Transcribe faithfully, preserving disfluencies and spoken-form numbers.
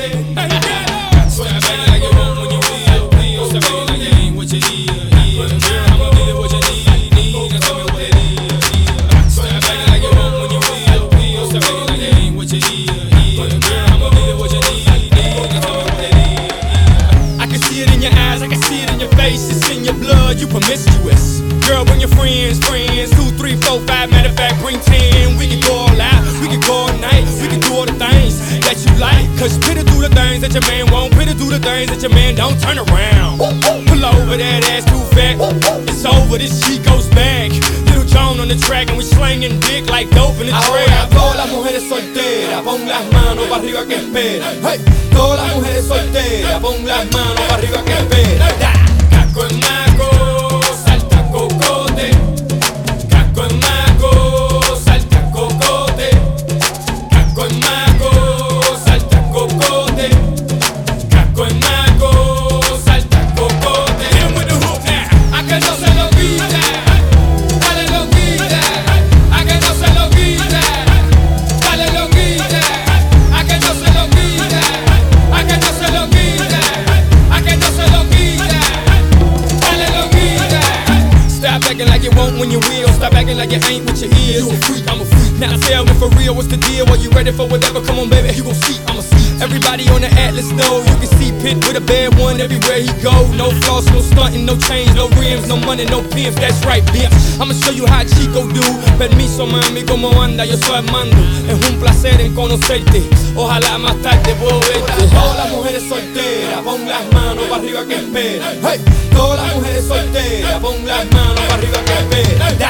Stop acting like you want when you will, will. Stop acting like you ain't what you need, need. Girl, I'ma give you what you need, need. Now tell me what it is. Stop acting like you want when you will, will. Stop acting like you ain't what you need, need. Girl, I'ma give you what you need, need. Now tell me what it is. I can see it in your eyes, I can see it in your face. It's in your blood, you promiscuous. Girl, bring your friends, friends. Two, three, four, five, matter of fact, bring ten. We can go all out, we can go all night. We can do all the things that you like. Cause Peter do the things that your man won't. Peter do the things that your man don't. Turn around, pull over that ass too fat. It's over, this shit goes back. Little John on the track and we slanging dick like dope in the trap. Ahora todas las mujeres solteras, pon las manos para arriba que espera. Hey, todas las mujeres solteras, pon las manos para arriba que espera. Caco en maco, salta cocote. Caco en maco, salta cocote. Caco en maco, salta cocote. Caco en maco, salta cocote. Hit him with the hook now. A que no se lo quita. Dale lo quita. A que no se lo quita. Dale lo quita. A que no se lo quita. A que no se lo quita. A que no se lo quita. Dale lo quita. Stop acting like you won't when you will. Stop acting like you ain't what you is. You a freak, I'm a freak. Now tell me for real, what's the deal? Are you ready for whatever? Come on, baby, you gon' see, I'ma see. Everybody on the Atlas know you can see Pit with a bad one everywhere he go. No floss, no stunting, no chains, no rims, no money, no pimps. That's right, bitch. I'ma show you how Chico do. Permiso, mami, como anda, yo soy Armando. Es un placer en conocerte. Ojalá más tarde puedo verte. Todas las mujeres solteras, pon las manos para arriba que espera. Hey, todas las mujeres solteras, pon las manos para arriba que espera.